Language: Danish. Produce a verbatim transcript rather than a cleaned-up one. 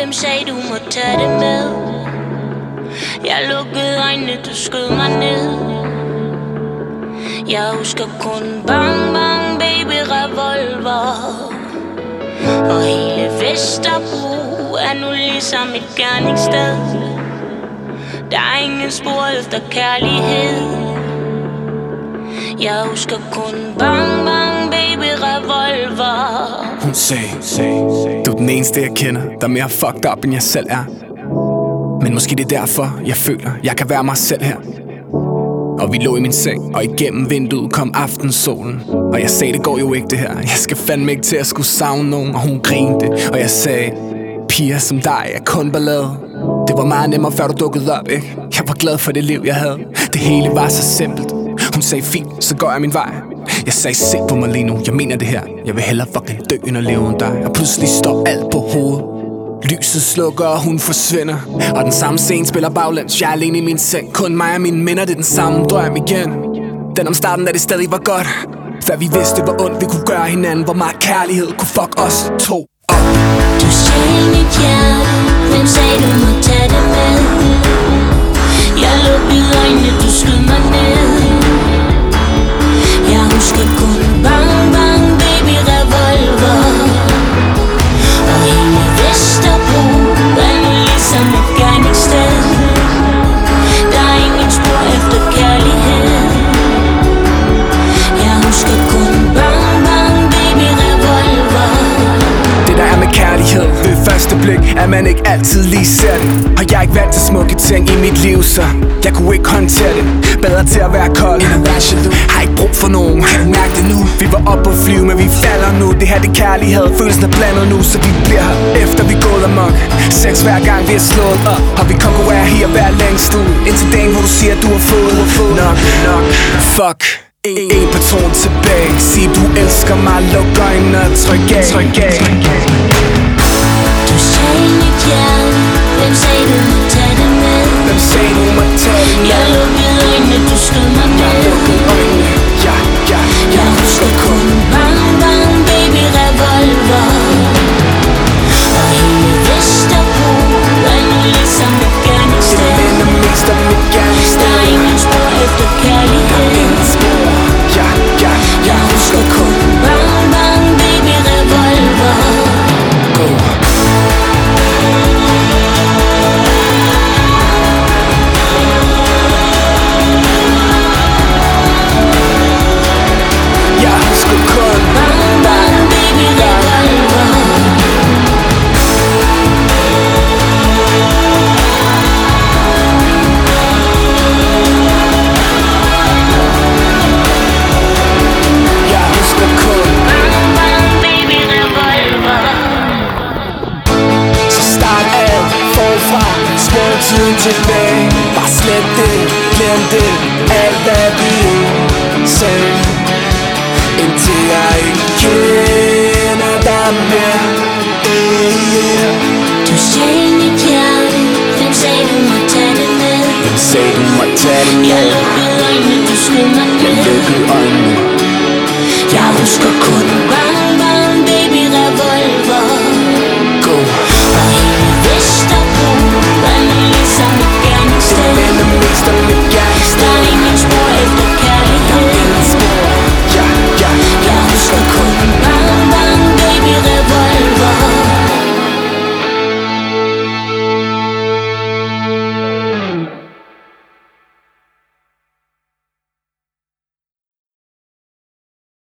Hvem sagde du må tage det med? Jeg lukkede øjnene, du skød mig ned. Jeg husker kun bang bang baby revolver. Og hele Vesterbro er nu ligesom et gerningssted. Der er ingen spor efter kærlighed. Jeg husker kun bang bang baby revolver. Hun sagde, du er den eneste jeg kender, der er mere fucked up end jeg selv er. Men måske det er derfor jeg føler jeg kan være mig selv her. Og vi lå i min seng, og igennem vinduet kom aftensolen. Og jeg sagde det går jo ikke det her. Jeg skal fandme ikke til at skulle savne nogen. Og hun grinte, og jeg sagde, piger som dig er kun ballade. Det var meget nemmere før du dukkede op, ikke? Jeg var glad for det liv jeg havde. Det hele var så simpelt. Hun sagde fint, så går jeg min vej. Jeg sagde se på mig lige nu, jeg mener det her. Jeg vil hellere fucking dø end at leve uden dig. Og pludselig står alt på hovedet. Lyset slukker, og hun forsvinder. Og den samme scene spiller baglæns. Jeg er alene i min seng, kun mig og mine minder. Det er den samme drøm igen. Den om starten, da det stadig var godt. Før vi vidste, hvor ondt vi kunne gøre hinanden. Hvor meget kærlighed kunne fuck os to op. Du sagde mit hjerte, hvem sagde du må tage det med? Jeg lukkede øjnene, du skød mig ned. Jeg husker kun bang bang baby revolver. Og hele Vesterbro er nu ligesom et gerningssted. Der er ingen spor efter kærlighed. Jeg husker kun bang bang baby revolver. Det der er med kærlighed ved første blik, at man ikke altid lige ser det. Og jeg er ikke vant til smukke ting i mit liv, så jeg kunne ikke håndtere det. Bedre til at være kold end at være jaloux. Har ikke brug for nogen, kan du mærke det nu? Vi var oppe på flyve, men vi falder nu. Det her det kærlighed, følelsen er blandet nu. Så vi bliver her, efter vi går amok. Sex hver gang vi er slået op. Og vi konkurrerer her hver længst ud. Indtil dagen, hvor du siger, at du har fået nok, nok. Fuck. En, en patron tilbage. Sig du elsker mig, luk øjnene og tryk af. Du sagde mit hjerte, hvem sagde du må tage det med? Hvem sagde du må tage det med? Jeg lukkede øjnene, du skød mig ned. Jeg lukkede øjnene, ja, ja, ja. Jeg husker kun bang bang baby revolver. Og hele Vesterbro er nu ligesom et gerningssted. Det minder mest om et gerningssted. Der er ingen spor efter kærlighed. Ingen spor, ja, ja, ja. Jeg husker kun bang bang baby revolver. Go. Jeg husker kun Bang bang baby revolver. Jeg husker kun Bang bang baby revolver. Så start alt forfra. Spol tiden tilbage. Bare slet det, glem det. Alt hvad vi sagde. Indtil jeg ikke kender dig mere. Yeah. Du sagde mit hjerte, hvem sagde du må tage det med? Hvem sagde du må tage det Jeg med? lukkede øjnene, du skød mig Jeg ned. lukkede øjnene. Jeg husker kun